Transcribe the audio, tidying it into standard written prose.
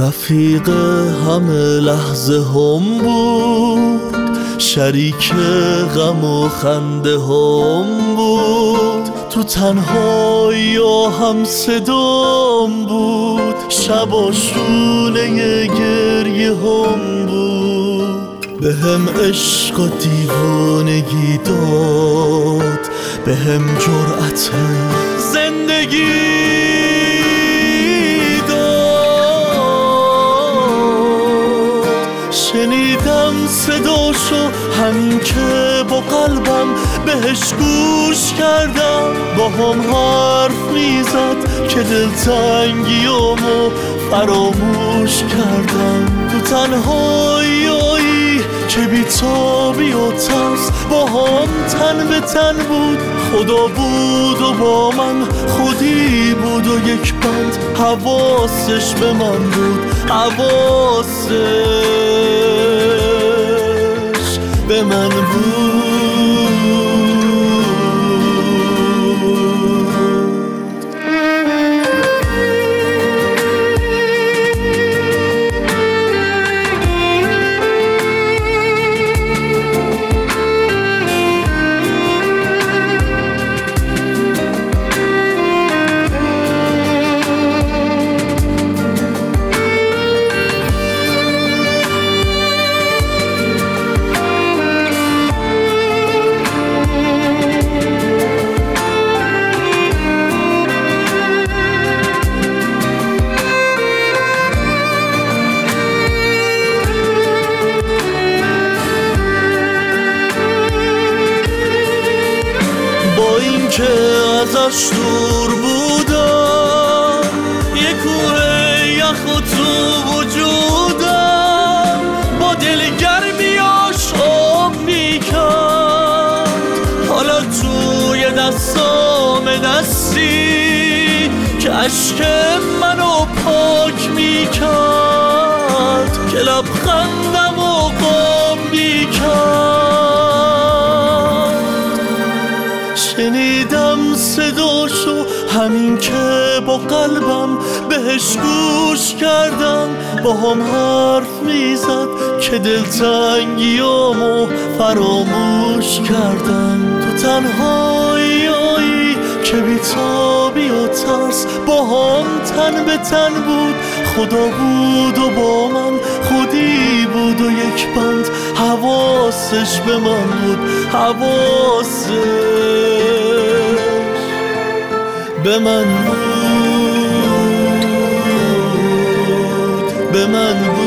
رفیق همه لحظه هم بود، شریک غم و خنده هم بود، تو تنهایی هم صدام بود، شب و شونه گریه هم بود. به هم عشق و دیوانگی داد، به هم جرأت زندگی شنیدم صداشو همین که با قلبم بهش گوش کردم، با هم حرف میزد که دلتنگیامو فراموش کردم. تو تنهایی که بی‌تابی و ترس با هم تن به تن بود، خدا بود و با من خودی بود و یک بند حواسش به من بود، حواسش به من بود. که ازش دور بودم، یه کوه یخ و تو وجودم، با دلگرمیاش آب میکرد، حالا توی دستام دستی که عشق منو پاک میکرد، که لبخندم و قام میکرد. شنیدم صداشو همین که با قلبم بهش گوش کردم، با هم حرف میزد که دلتنگیامو فراموش کردم. تو تنهایی که بی‌تابی و ترس با هم تن به تن بود، خدا بود و با من خودی بود و یک بند حواسش به من بود، حواسش به من بود، به من بود.